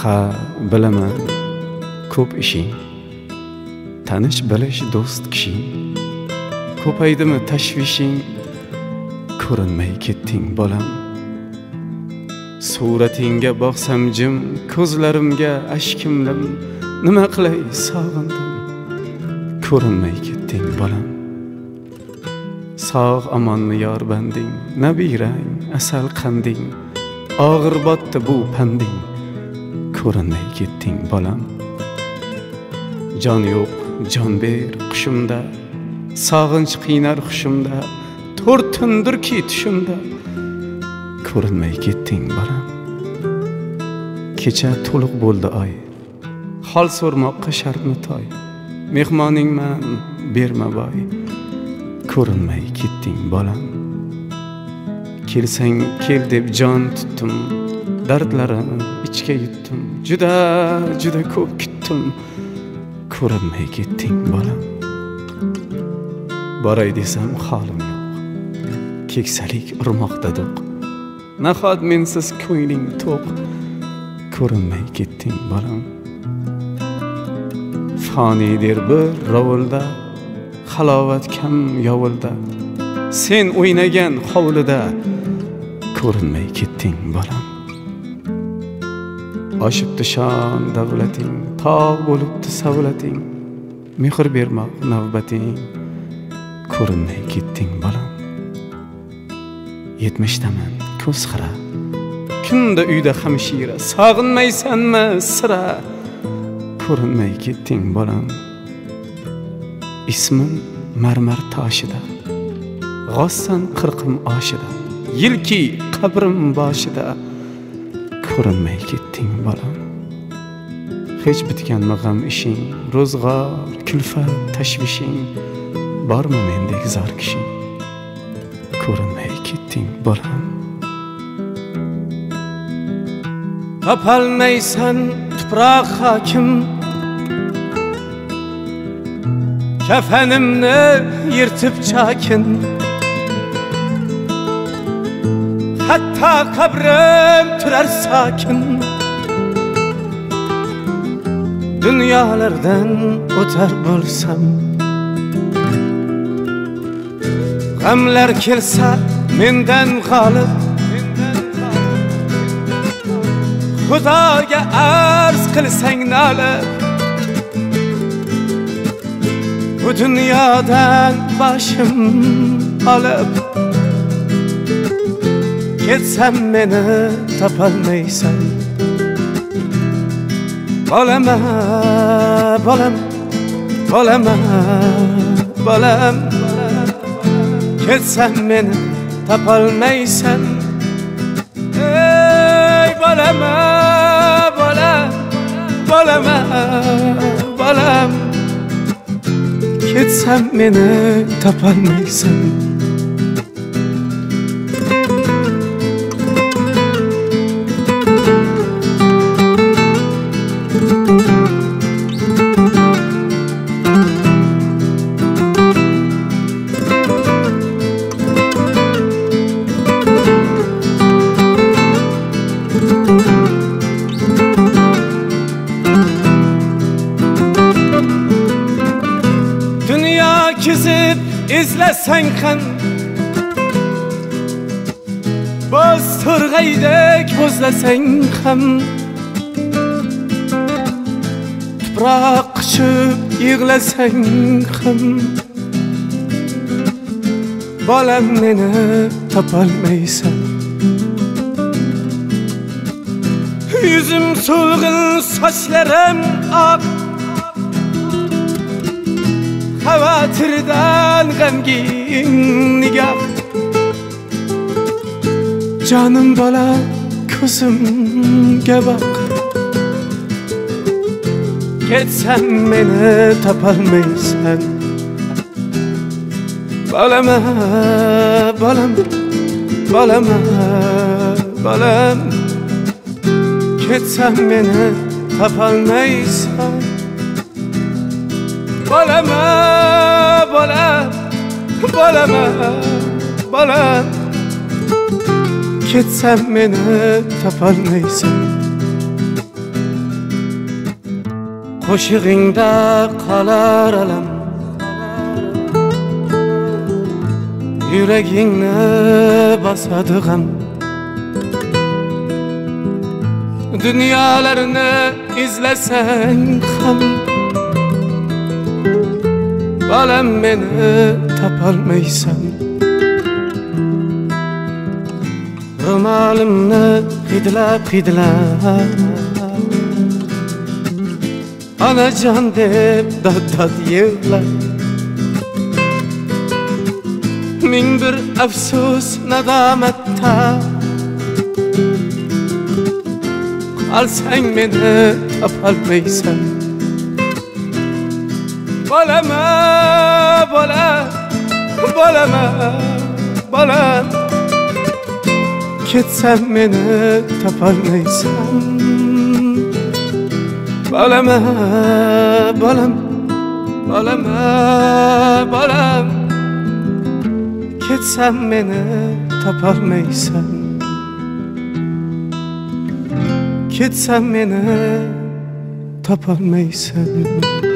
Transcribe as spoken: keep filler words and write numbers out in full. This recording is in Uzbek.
ha bilaman ko'p ishing, tanish bilish do'st kishing, ko'paydimi tashvishing, ko'rinmay ketding bolam. Suratingga boqsam jim, ko'zlarimga ashkimlim, nima qilay sog'indim, ko'rinmay ketding bolam. Sog' amonmi yor banding, nabirang asal qanding, og'ir botdi bu panding, ko'rinmay ketding bolam. Jon yo'q jon ber qushimda, sog'inch qiynar hushimda, to'rt tundirki tushimda, ko'rinmay ketding bolam. Kecha to'liq bo'ldi oy, hol so'rmoqqa shartmi toy, mehmoningman berma boy, ko'rinmay ketding bolam. Kelsang kel deb jon tutdim, dardlarim ichga yutdim, juda juda ko'p kutdim, ko'rinmay ketding bolam. Boray desam holim yo'q, keksalik urmoqda do'q, nahot mensiz ko'ngling to'q, ko'rinmay ketding bolam. Fonidir bir rovulda, halovat kam yovulda, sen o'ynagan hovlida, ko'rinmay ketding bolam. Oshibdi shon davlating, tog' bo'libdi savlating, mehr bermoq navbating, ko'rinmay ketding bolam. Yetmishdaman ko'z xira, kunda uyda hamshira, sog'inmaysanmi sira, ko'rinmay ketding bolam. Ismim marmar toshida, g'ossan qirqim oshida, yilki qabrim boshida, ko'rinmay ketding bolam. Hech bitganmi g'am ishing, ro'zg'or, kulfat, tashvishing, bormi mendek zor kishing, ko'rinmay ketding bolam. Topolmaysan tuproq hokim, kafanimni yirtib chakin, hatto qabrim turar sokin. Dunyolardan o'tar bo'lsam, g'amlar kelsa mendan g'olib, Xudoga arz qilsang nolib, bu dunyodan boshim olib, ketsam meni topolmaysan. Bolama, bolam, bolama, bolam, ketsam meni topolmaysan. Ey bolama, bolam, bolama, bolam, ketsam meni topolmaysan. Kizib izlasang ham, boz turg'aydek bo'zlasang ham, tuproq quchib yig'lasang ham, bolam meni topolmaysan. Yuzim so'lg'in, sochlarim oq, xavotirdan g'amgin nigoh. Jonim bola ko'zimga boq, ketsam meni topolmaysan. Bolama, bolam, bolama, bolam, ketsam meni topolmaysan. Bolama, bolam, bolama, bolam, ketsam meni topolmaysan. qo'shig'ingda qolar alam, yuragingni bosadi g'am. Dunyolarni izlasang ham bolam meni topolmaysan. Ro'molimni hidlab hidlab onajon deb dod dod yig'lab, ming bir afsus nadomatda qolsang meni topolmaysan. Bolama, bola, bolama, bolam, ketsam meni topolmaysan. Bolama, bolam, bolama, bolam, ketsam meni topolmaysan. Ketsam meni topolmaysan.